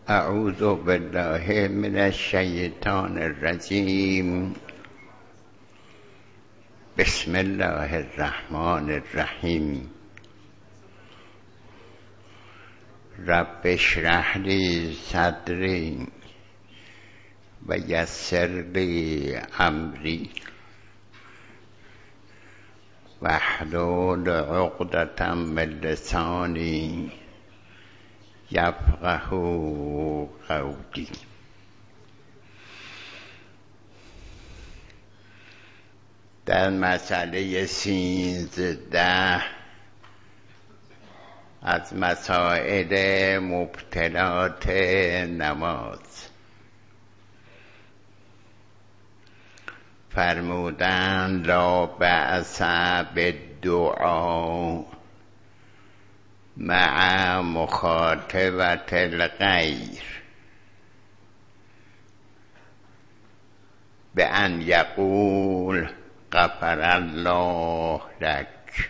اعوذ بالله من الشیطان الرجیم. بسم الله الرحمن الرحیم. رب اشرح لی صدری و یسر لی امری واحلل عقدة من لسانی یفقهوا قولی. در مسئله 13 از مسائل مبطلات نماز فرمودند لا بأس بالدعا مع مخاطبة الغیر بأن یقول غفر الله لك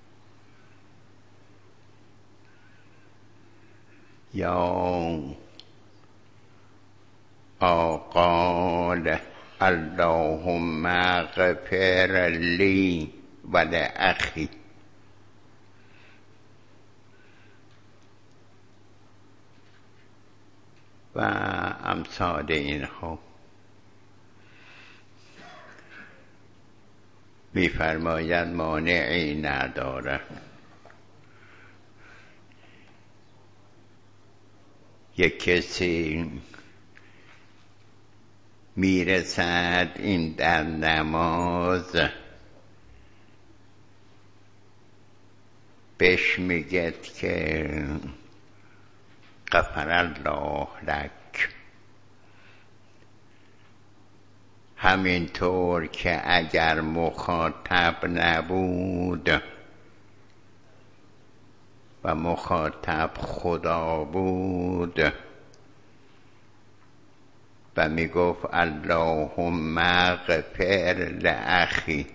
یا قال اللهم اغفر لی ولأخی. و امثال اینها. می‌فرماید مانعی نداره یک کسی میرسد این در نماز بهش میگه که غفر الله لک، همینطور که اگر مخاطب نبود و مخاطب خدا بود و میگفت اللهم اغفر لأخی،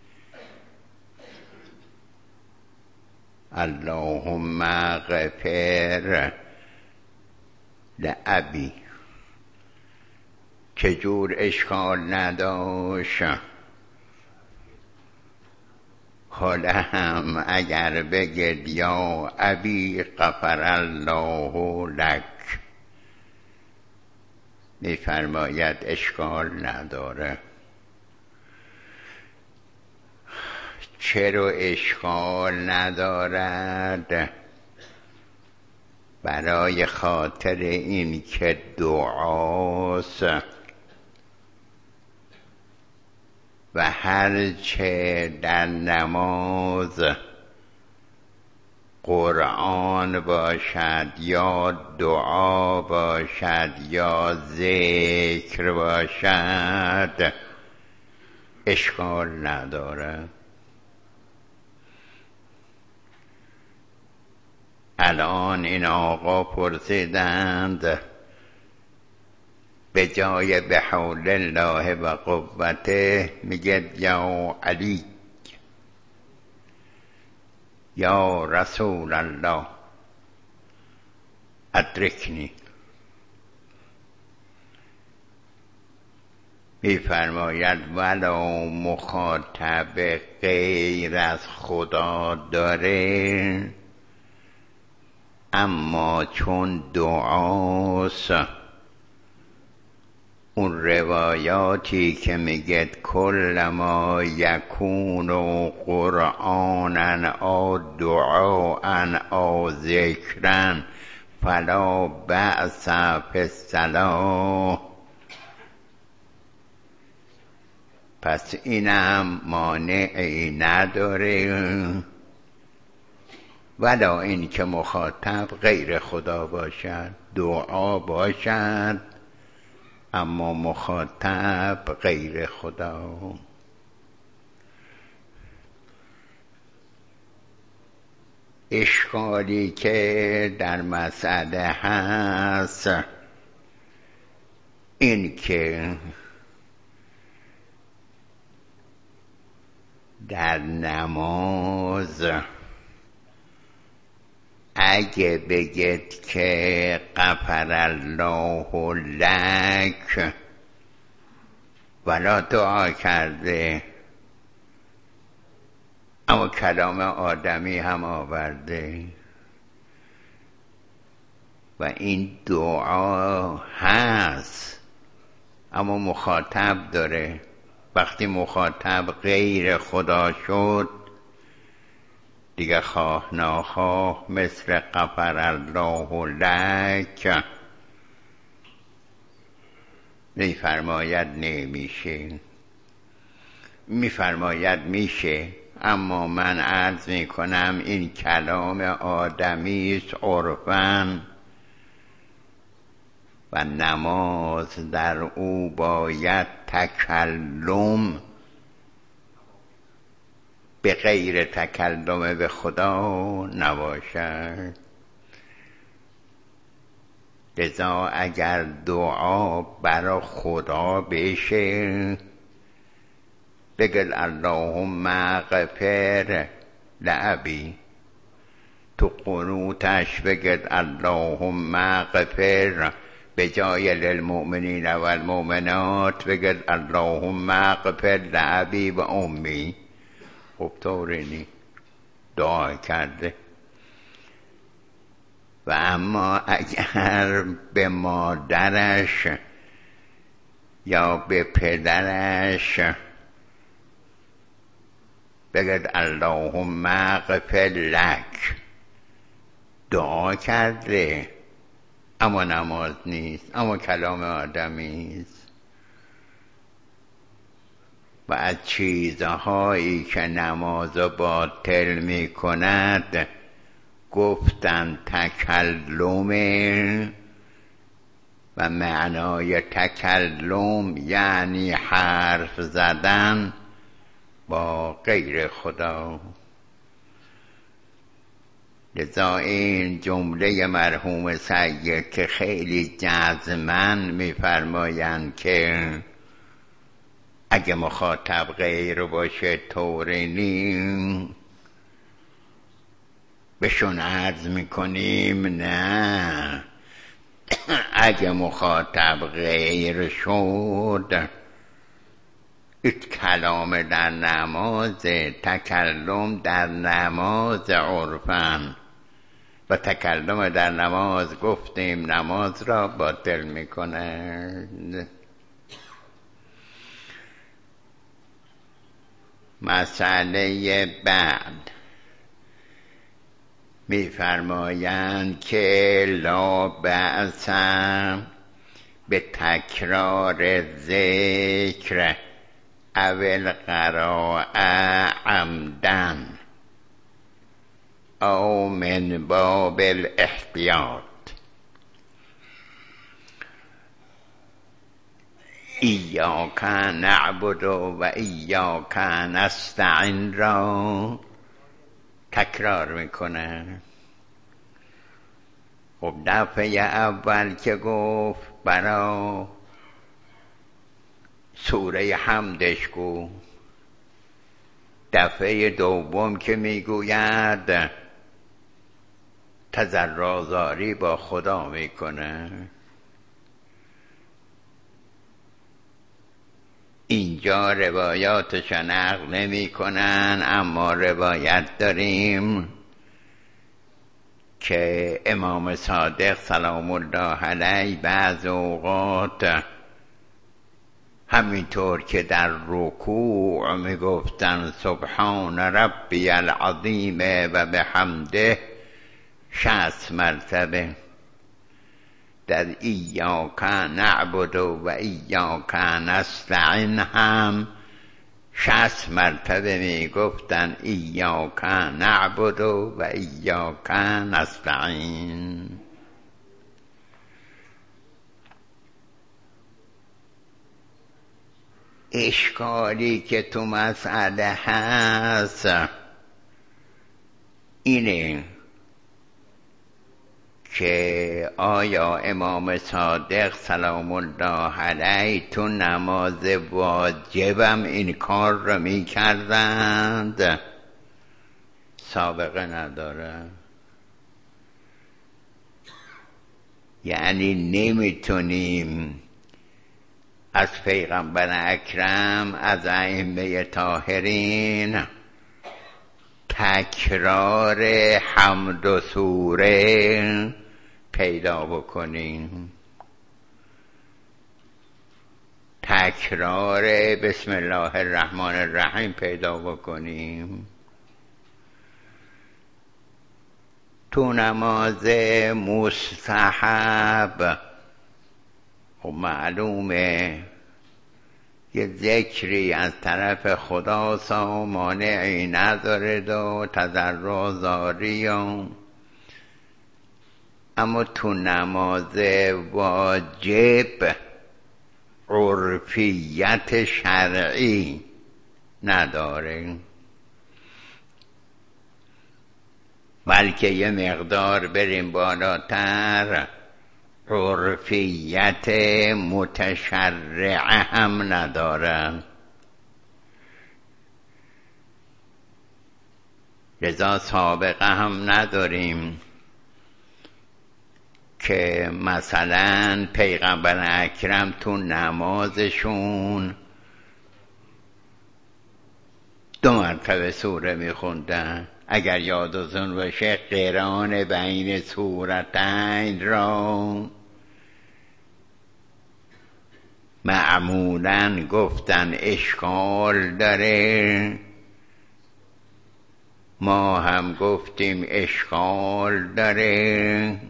اللهم اغفر لأبی، چجور اشکال نداشت. حالا هم اگر بگید یا ابی غفر الله لک، می‌فرماید اشکال نداره. چرا اشکال ندارد؟ برای خاطر این که دعاست و هرچه در نماز قرآن باشد یا دعا باشد یا ذکر باشد اشکال نداره. الان این آقا پرسیدند به جای به حول الله و قوته میگه یا علی یا رسول الله ادرکنی. میفرماید ولو مخاطب غیر از خدا داره، اما چون دعاست اون روایاتی که میگه کل ما یکون قرآنا او دعاء او ذکرا فلا بأس فی الصلاة، پس اینم مانعی نداره ولا این که مخاطب غیر خدا باشد، دعا باشد اما مخاطب غیر خدا. اشکالی که در مسئله هست این که در نماز اگه بگید که غفر الله لک ولا دعا کرده، اما کلام آدمی هم آورده و این دعا هست اما مخاطب داره. وقتی مخاطب غیر خدا شد دیگه خواه ناخواه مثل غفر الله لک میفرماید نمیشه، میفرماید میشه. اما من عرض میکنم این کلام آدمی است عرفاً و نماز در او باید تکلم به غیر تکلم به خدا نباشد. لذا اگر دعا برا خدا بشه بگل اللهم اغفر لأبی، تو قنوتش بگل اللهم اغفر، به جای للمؤمنین و المؤمنات بگل اللهم اغفر لأبی و امی. خب طوری دعا کرده. و اما اگر به مادرش یا به پدرش بگد اللهم اغفر لک، دعا کرده اما نماز نیست، اما کلام آدمی است. و از چیزهایی که نماز باطل می کند گفتن تکلم، و معنای تکلم یعنی حرف زدن با غیر خدا. لذا این جمله مرحوم سید که خیلی جزماً میفرمایند که اگه مخاطب غیر باشه طوری نیم، بهشون عرض میکنیم نه، اگه مخاطب غیر شد این کلام در نماز، تکلم در نماز عرفاً و تکلم در نماز گفتیم نماز را باطل میکند. مسئله بعد میفرمایند که لا بأس به تکرار ذکر او القراءة عمداً او من باب الاحتیاط. ایاک نعبد و ایاک نستعین را تکرار میکنه. خب دفعه اول که گفت برا سوره حمدش گفت، دفعه دوم که میگوید تضرع‌زاری با خدا میکنه. اینجا روایاتش نقل نمی کنن، اما روایت داریم که امام صادق سلام الله علیه بعض اوقات همینطور که در رکوع میگفتن سبحان ربی العظیم و بحمده 60 مرتبه، در ایاک نعبد و ایاک نستعین هم 60 مرتبه میگفتن ایاک نعبد و ایاک نستعین. اشکالی که تو مسئله هست اینه که آیا امام صادق سلام الله علیه تو نماز واجبم این کار رو می کردند؟ سابقه نداره. یعنی نمیتونیم از پیغمبر اکرم، از ائمه طاهرین تکرار حمد و سوره پیدا بکنیم، تکرار بسم الله الرحمن الرحیم پیدا بکنیم. تو نماز مستحب خب معلومه یه ذکری از طرف خدا مانعی نداره و تضرع زاری، اما تو نماز واجب عرفیت شرعی نداره، بلکه یه مقدار بریم بالاتر، عرفیت متشرعه هم ندارن. لذا سابقه هم نداریم که مثلا پیغمبر اکرم تو نمازشون 2 مرتبه سوره میخوندن. اگر یادتون باشه قران بین سورتین را معمولاً گفتن اشکال داره، ما هم گفتیم اشکال داره.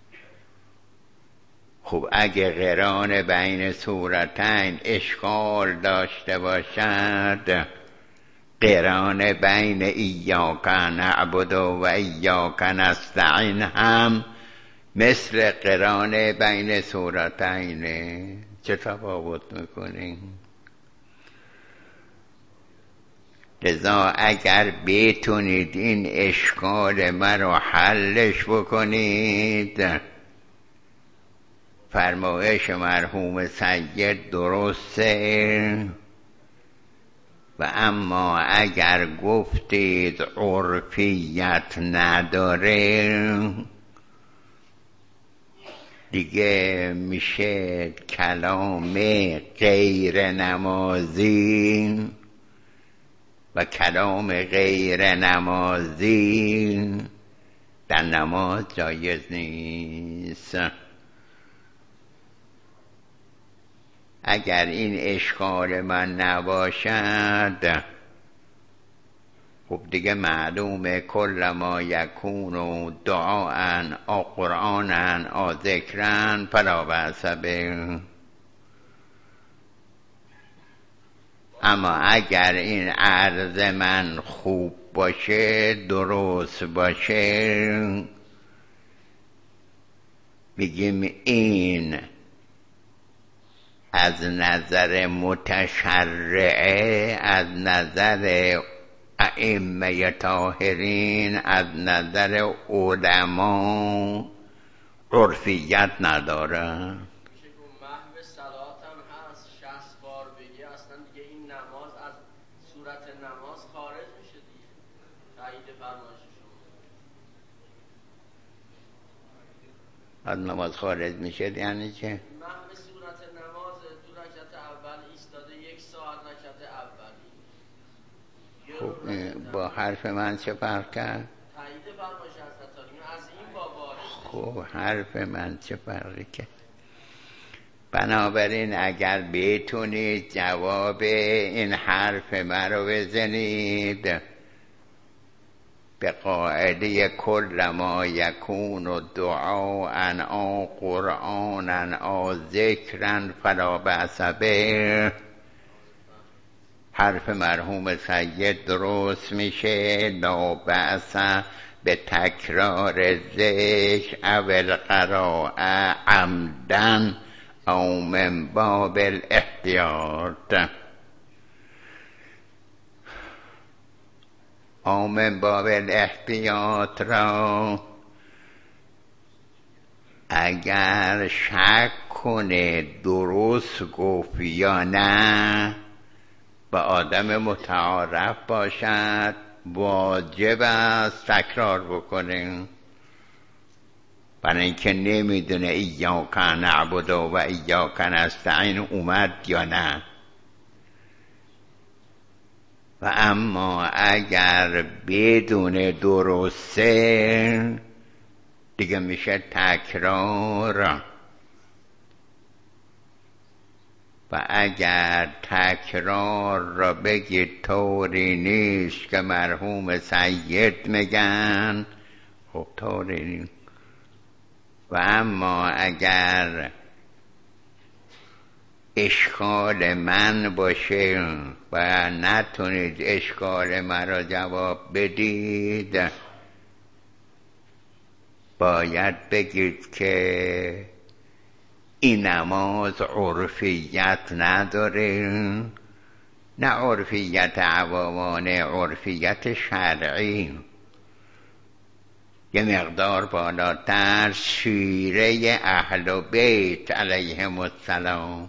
خب اگه قران بین سورتین اشکال داشته باشد، قران بین ایاک نعبد و ایاک نستعین هم مثل قران بین سورتینه. چه تفاوت میکنیم؟ لذا اگر بتونید این اشکال مرا حلش بکنید، فرمایش مرحوم سید درسته، و اما اگر گفتید عرفیت نداره، دیگه میشه کلام غیر نمازی، و کلام غیر نمازی در نماز جایز نیست. اگر این اشکال من نباشد، خب دیگه معلومه کل ما یکون دعاء او قرآن او ذکرن فلا بأس به. اما اگر این عرض من خوب باشه، درست باشه، بگیم این از نظر متشرعه، از نظر ائمه طاهرین، از نظر علما عرفیت نداره. محو صلات هم هست، 60 بار بگی اصلا دیگه این نماز از صورت نماز خارج میشه دیگه. تایید فرمایش شما. از نماز خارج میشه یعنی چه؟ محو صورت نماز تو رکعت اول ایستاده 1 ساعت رکعت اولی. خب با حرف من چه فرق کرد؟ تایید فرمایش حضرت عالی از این باب وارد. خب حرف من چه فرقی کرد؟ بنابراین اگر بتونید جواب این حرف من رو بزنید، به قاعده کل ما یکون دعاء او قرآن او ذکرن فلا بأس به، حرف مرحوم سید درست میشه. لا بأس به تکرار ذکر او القراءه عمدن او من باب الاحتیاط، او من باب الاحتیاط را اگر شک کنه درست گفت یا نه، به آدم متعارف باشد، واجب است تکرار بکنه. برای اینکه نمیدونه ایاک نعبد و ایاک نستعین اومد یا نه. و اما اگر بدون درسته دیگه میشه تکرار. و اگر تکرار را بگید طوری نیست که مرحوم سید میگن، خب طوری نیست. و اما اگر اشکال من باشه و نتونید اشکال مرا جواب بدید، باید بگید که این نماز عرفیت نداره، نه عرفیت عوامانه، عرفیت شرعی، یه مقدار بالاتر شیره اهل بیت علیهم السلام.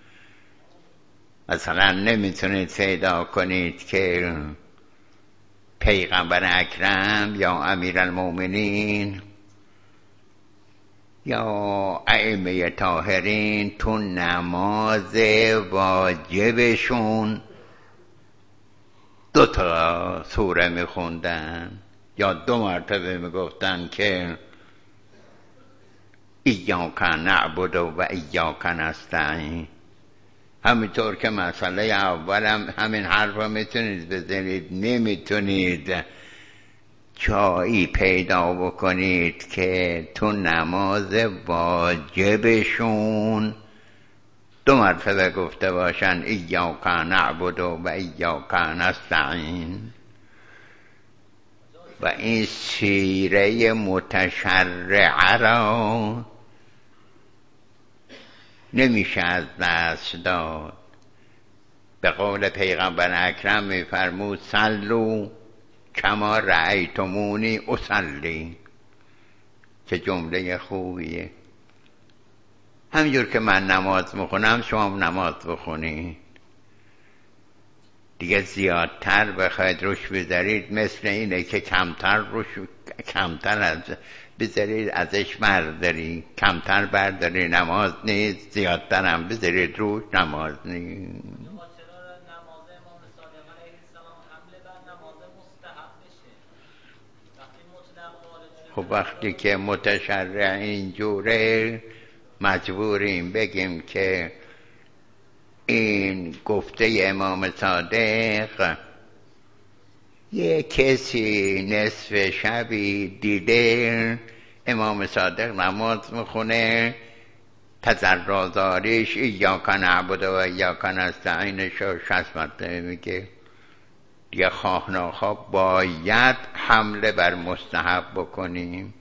مثلا نمیتونید پیدا کنید که پیغمبر اکرم یا امیرالمومنین یا ائمه طاهرین تو نماز واجبشون 2 سوره میخوندن یا 2 مرتبه میگفتن که ایاک نعبد و ایاک نستعین. همینطور که مسئله اولم همین حرف رو میتونید بزنید، نمیتونید جایی پیدا بکنید که تو نماز واجبشون 2 مرتبه گفته باشن ایاک نعبد و ایاک نستعین. و این سیره متشرعه را نمیشه از دست داد. به قول پیغمبر اکرم میفرمود صلوا کما رأیتمونی اصلی. چه جمله خوبیه. همینجور که من نماز میخونم شما نماز بخونید. دیگه زیادتر بخواید روش بذارید مثل اینه که کمتر از بذارید ازش برداری، کمتر برداری نماز نیست، زیادتر هم بذارید روش نماز نیست. خب وقتی که متشرع اینجوره مجبوریم بگیم که این گفته امام صادق یه کسی نصف شبی دیده امام صادق نماز میخونه، تضرع‌زاریش ایاک نعبد و ایاک نستعینش رو 60 مرتبه میگه. دیگه خواه ناخواه باید حمله بر مستحب بکنیم.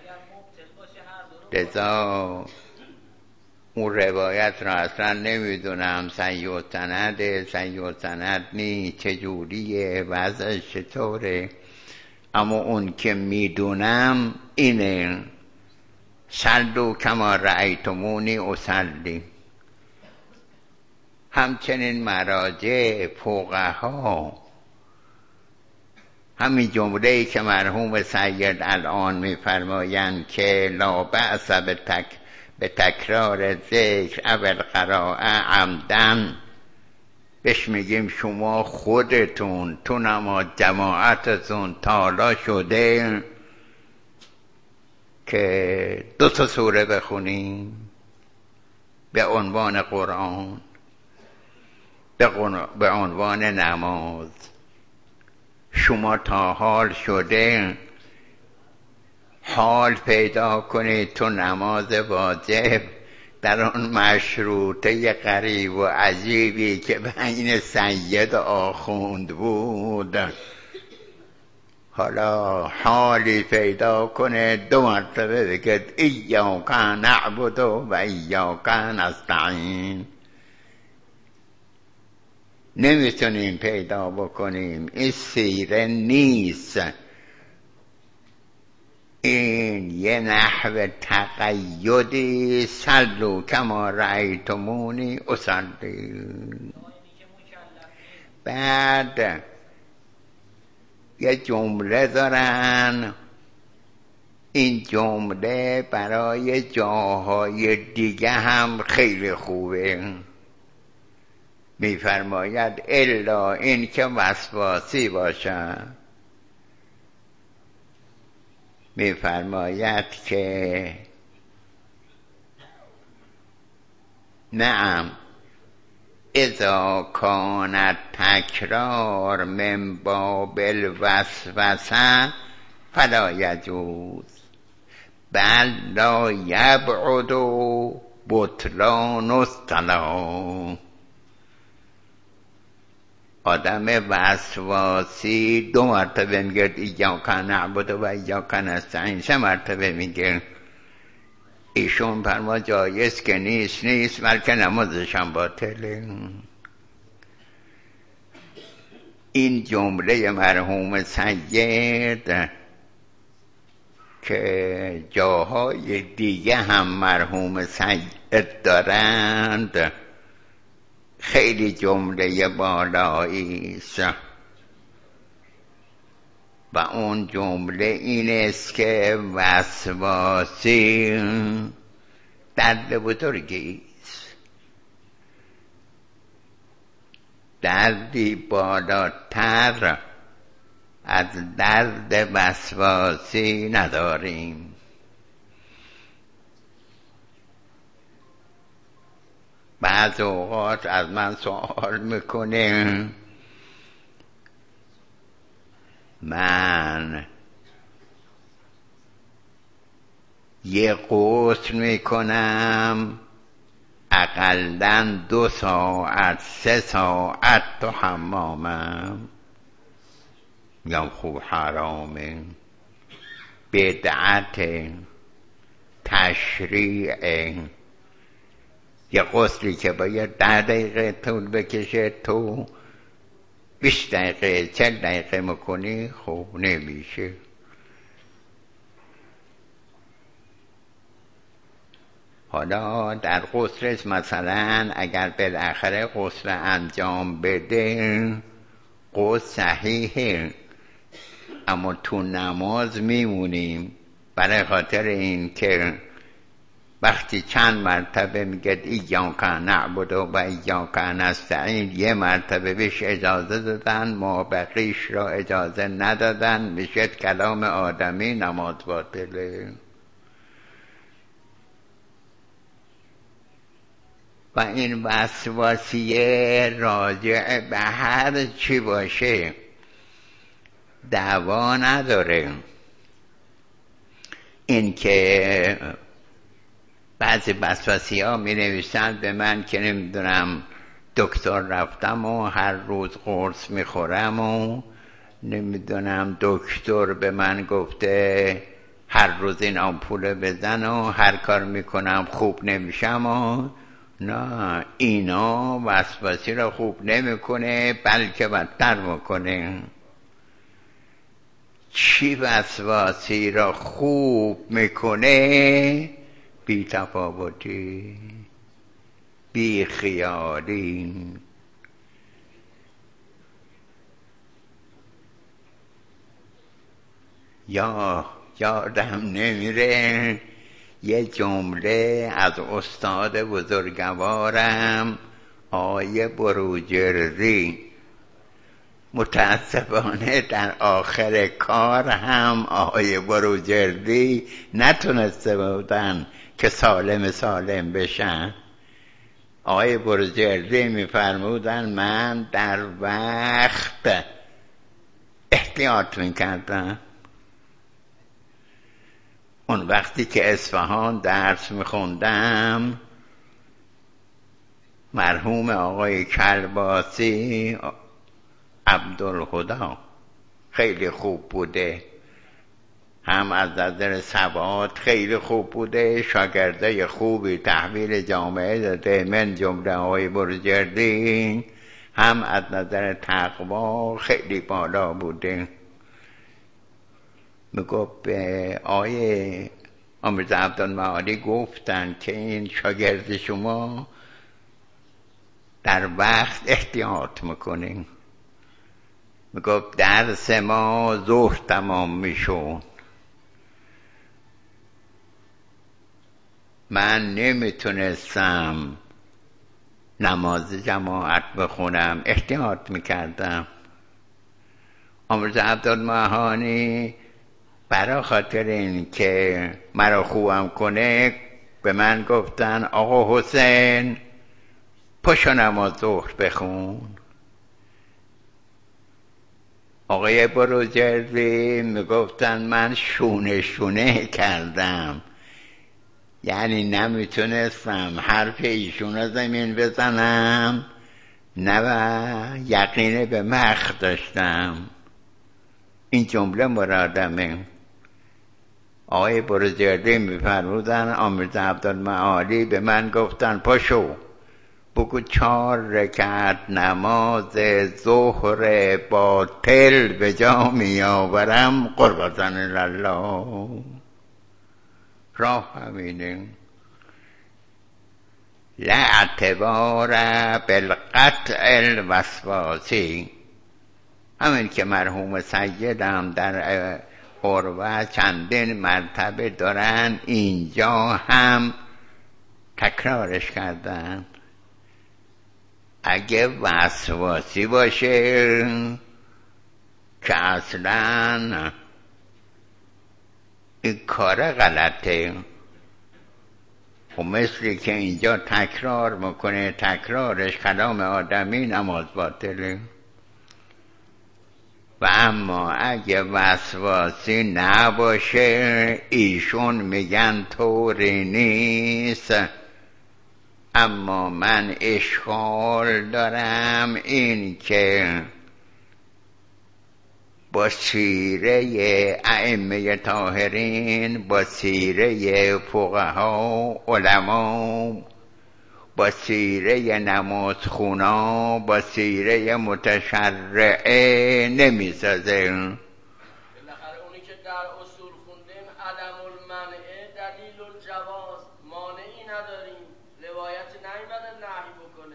لذا اون روایت را اصلا نمیدونم صحیح سند نی چجوریه، وضعش چطوره، اما اون که میدونم اینه صلوا کما رأیتمونی اصلی. همچنین مراجع فقها همین جمله‌ای که مرحوم سید الان میفرمایند که لا بأس به تکرار ذکر اول قراءه عمدن، بهش میگیم شما خودتون تو نماز جماعتتون تالا شده که 2 سوره بخونیم به عنوان قرآن، به عنوان نماز. شما تا حال شده حال پیدا کنید تو نماز واجب در آن مشروطه غریب و عجیبی که بین سید و آخوند بود، حالا حالی پیدا کنه 2 مرتبه بگید ایاک نعبد و ایاک نستعین. نمیتونیم پیدا بکنیم، این سیره نیست، این یه نحو تقیدی صلوا کما رأیتمونی اصلی. بعد یه جمله دارن این جمله برای جاهای دیگه هم خیلی خوبه. میفرماید الا این که وسواسی باشد، میفرماید که نعم اذا کانت تکرار من باب الوسوسه فلا یجوز بل لا یبعد بطلان الصلاة. آدم وسواسی 2 مرتبه میگه ایاک نعبد و ایاک نستعین، 3 مرتبه میگه. ایشون فرما جایز که نیست بلکه نمازش هم باطله. این جمله مرحوم سید که جاهای دیگه هم مرحوم سید دارند خیلی جمله بالایی است و اون جمله این است که وسواسی درد بزرگی است، دردی بالاتر از درد وسواسی نداریم. بعض اوقات از من سوال میکنه من یه غسل میکنم اقلاً 2 ساعت 3 ساعت تو حمامم، میگم خوب حرامه، بدعت، تشریع. یه غسلی که باید 10 دقیقه طول بکشه تو 20 دقیقه 40 دقیقه میکنی، خوب نمیشه. حالا در غسل مثلا اگر بالاخره غسل انجام بده غسل صحیحه، اما تو نماز میمونیم برای خاطر این که وقتی چند مرتبه میگه ایاک نعبد و ایاک نستعین، 1 مرتبه بهش اجازه دادن، ما بقیش را اجازه ندادن، میشه کلام آدمی، نماز باطله. و این وسواسیه راجع به هر چی باشه دعوا نداره. این که بعضی وسواسی ها می نویسند به من که نمیدونم دکتر رفتم و هر روز قرص می خورم و نمیدونم دکتر به من گفته هر روز این آمپول بزن و هر کار میکنم خوب نمیشم و نه، اینا وسواسی را خوب نمیکنه بلکه بدتر میکنه. چی وسواسی را خوب میکنه؟ بی تفاوتی، بی خیالی. یادم نمیره یه جمله از استاد بزرگوارم آقای بروجردی، متاسفانه در آخر کار هم آقای بروجردی نتونسته بودن که سالم بشن. آقای بروجردی میفرمودن من در وقت احتیاط میکردم. اون وقتی که اصفهان درس میخوندم مرحوم آقای کلباسی عبدالخدا خیلی خوب بوده، هم از نظر سواد خیلی خوب بوده، شاگرده خوبی تحویل جامعه داده من جمله آقای بروجردی، هم از نظر تقوا خیلی بالا بوده. میگفت به آقای آمرزا عبدالمعالی گفتن که این شاگرد شما در وقت احتیاط میکنه. میگفت درس ما ظهر تمام میشد، من نمیتونستم نماز جماعت بخونم، احتیاط میکردم. آمرز عبدالمعانی برای خاطر این که مرا خوبم کنه به من گفتن آقا حسین پاشو نماز ظهر بخون. آقای بروجردی میگفتن من شونه کردم، یعنی نمیتونستم حرف ایشون رو زمین بزنم، نه و یقین به مخ داشتم. این جمله مرادمه. آقای بروجردی میفرمودن آمرز عبدالمعالی به من گفتن پاشو بگو 4 رکعت نماز ظهر باطل به جا می آورم قربان الله. راه همینه. لا اعتبار بالقطع الوسواسی. همین که مرحوم سیدم در عروه چندین مرتبه دارن اینجا هم تکرارش کردن. اگه وسواسی باشه که اصلا این کار غلطه. و مثلی که اینجا تکرار میکنه، تکرارش کلام آدمی نماز باطله. و اما اگه وسواسی نباشه ایشون میگن طوری نیست. اما من اشکال دارم این که با سیره ائمه طاهرین، با سیره فقها علما، با سیره نمازخونا، با سیره متشرعه نمیسازه. بالاخره اونی که در اصول خوندیم عدم المنع دلیل الجواز، مانعی نداریم، روایت نیامده نهی بکنه.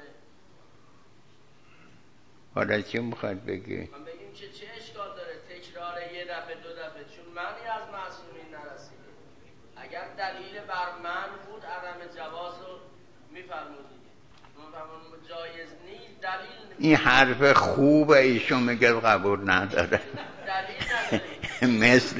حالا چی میخواد بگی؟ من بگیم که چه اشکال داره تکرار یه دفعه 2 دفعه، چون معنی از معصومین نرسیده. اگر دلیل بر من بود عدم جواز رو میفرمودید، جایز نیست دلیل نیست. این حرف خوبه ایشون میگه قبول نداره. دلیل مثل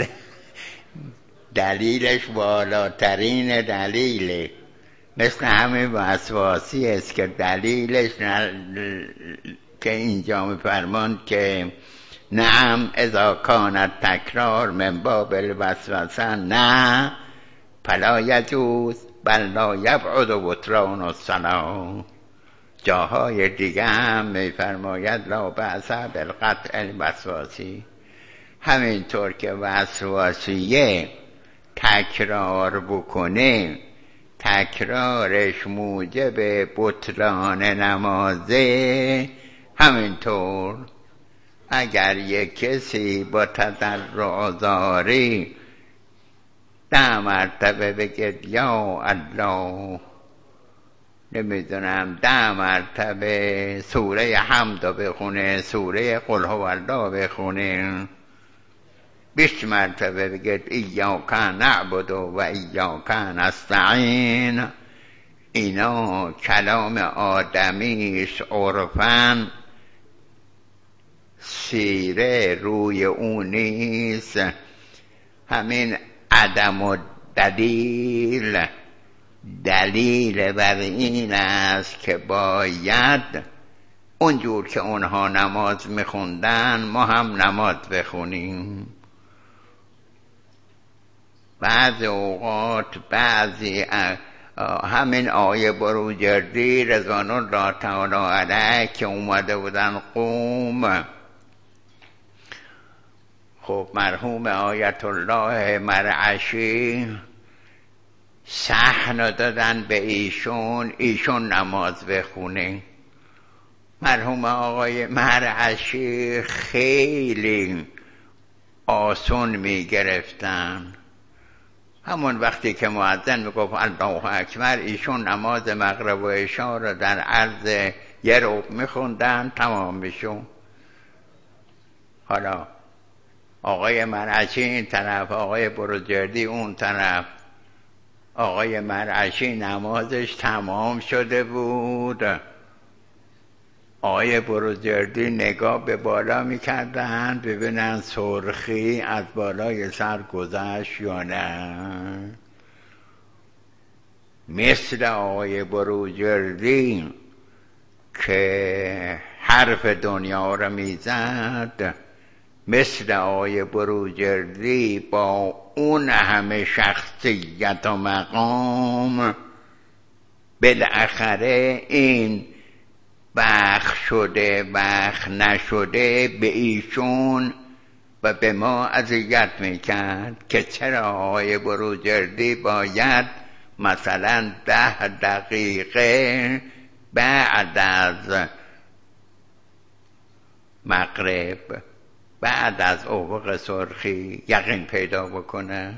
دلیلش بالاترین دلیله، مثل همین وسواسی است که دلیلش که اینجا میفرمان که نعم اذا کانت تکرار من باب الوسوسه نه فلا یجوز بل لا یبعد بطلان الصلاة. جاهای دیگه هم میفرماید لا بأس بالقطع الوسواسی. همینطور که وسواسیه تکرار بکنه تکرارش موجب بطلان نمازه، همینطور اگر یک کسی با تضرع زاری 10 مرتبه بگه یا الله، نمیدونم 10 مرتبه سوره حمد بخونه، سوره قل هو الله بخونه، 20 مرتبه بگه ایاک نعبد و ایاک نستعین، اینا کلام آدمیش عرفاً، سیره روی اون نیست. همین عدم و دلیل بر این است که باید اونجور که اونها نماز میخوندن ما هم نماز بخونیم. بعضی اوقات همین آیه بروجردی رضوان الله تعالی علیه که اومده بودن قوم، خب مرحوم آیت الله مرعشی صحن دادن به ایشون نماز بخونه. مرحوم آقای مرعشی خیلی آسون میگرفتن. همون وقتی که مؤذن میگفت الله اکبر ایشون نماز مغرب و عشا رو در عرض یه ربع میخوندن تمام میشون. حالا آقای مرعشی این طرف، آقای بروجردی اون طرف، آقای مرعشی نمازش تمام شده بود، آقای بروجردی نگاه به بالا میکردن ببینن سرخی از بالای سر گذشت یا نه. مثل آقای بروجردی که حرف دنیا رو میزد، مثل آقای بروجردی با اون همه شخصیت و مقام بالاخره این بخ شده بخ نشده به ایشون و به ما اذیت میکرد که چرا آقای بروجردی باید مثلا 10 دقیقه بعد از مغرب، بعد از افق سرخی یقین پیدا بکنه.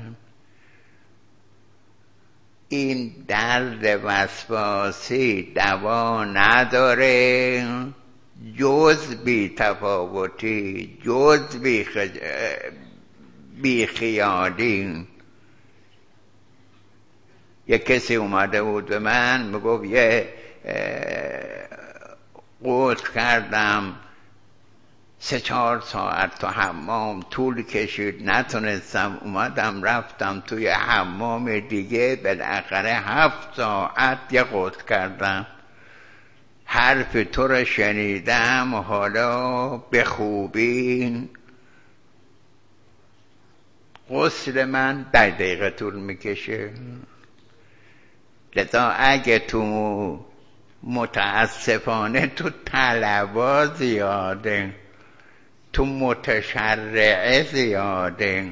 این درد وسواسی دوا نداره جز بی تفاوتی، جز بی خیالی. یک کسی اومده بود به من میگفت یه غسل کردم 3-4 ساعت تو حمام طول کشید، نتونستم، اومدم رفتم توی حمام دیگه، بالاخره 7 ساعت یه غسل کردم. حرف تو رو شنیدم، حالا به خوبی غسل من 10 دقیقه طول میکشه. لذا اگه تو متاسفانه تو طلبا زیاده، تو متشرعه زیاده،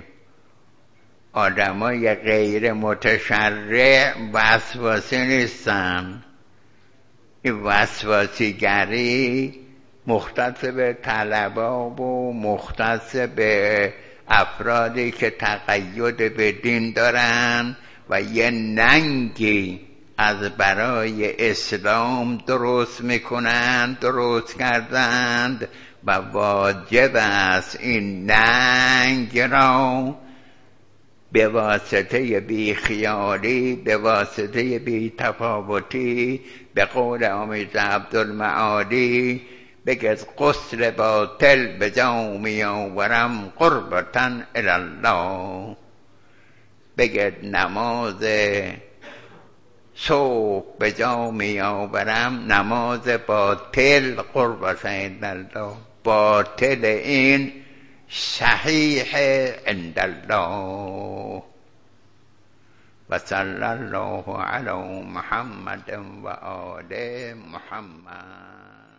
آدمای غیر متشرع وسواسی نیستن. این وسواسیگری مختص به طلبا و مختص به افرادی که تقید به دین دارن و یه ننگی از برای اسلام درست میکنند، درست کردند و واجب است این ننگ را به واسطه بیخیالی، به واسطه بیتفاوتی، به قول آمیز عبدالمعالی بگز غسل باطل به جا می آورم قربتا الله. بگز نماز صبح به جا می آورم نماز باطل قربتا الله. باطل این صحیح عند الله. و صلی الله علی محمد و آل محمد.